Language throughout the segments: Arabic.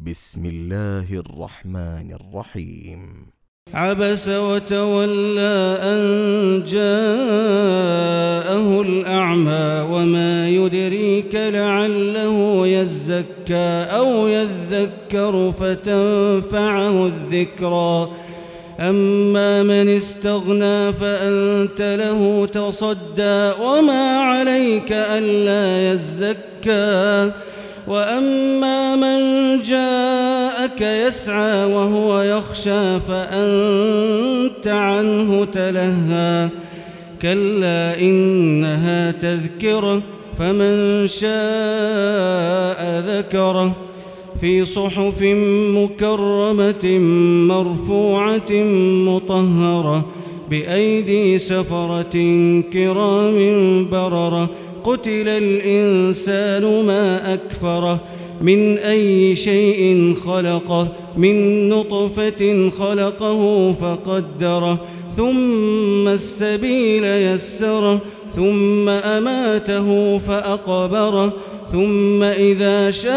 بسم الله الرحمن الرحيم. عبس وتولى أن جاءه الأعمى وما يدريك لعله يزكى أو يذكر فتنفعه الذكرى أما من استغنى فأنت له تصدى وما عليك ألا يزكى وأما من جاءك يسعى وهو يخشى فأنت عنه تلهى كلا إنها تذكرة فمن شاء ذكره في صحف مكرمة مرفوعة مطهرة بأيدي سفرة كرام بررة قتل الإنسان ما أكفره من أي شيء خلقه من نطفة خلقه فقدره ثم السبيل يسره ثم أماته فأقبره ثم إذا شاء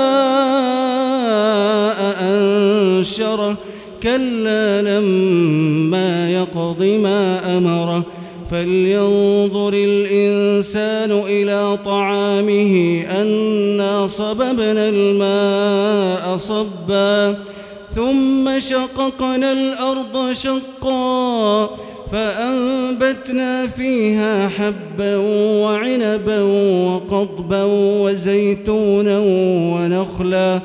أنشره كلا لما يقض ما أمره فلينظر الإنسان إلى طعامه أنا صببنا الماء صبا ثم شققنا الأرض شقا فأنبتنا فيها حبا وعنبا وقضبا وزيتونا ونخلا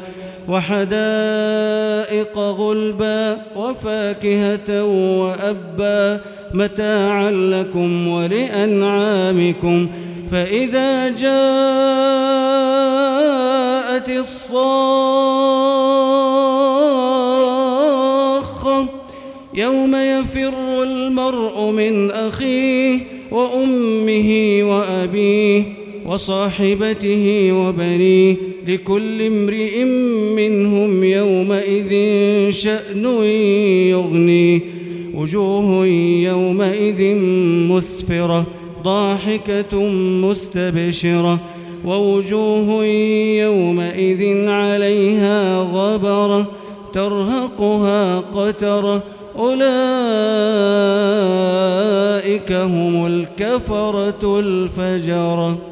وحدائق غلبا وفاكهة وأبا متاعا لكم ولأنعامكم فإذا جاءت الصاخة يوم يفر المرء من أخيه وأمه وأبيه وصاحبته وبنيه لكل امرئ منهم يومئذ شأن يغنيه وجوه يومئذ مسفرة ضاحكة مستبشرة ووجوه يومئذ عليها غبرة ترهقها قترة أولئك هم الكفرة الفجرة.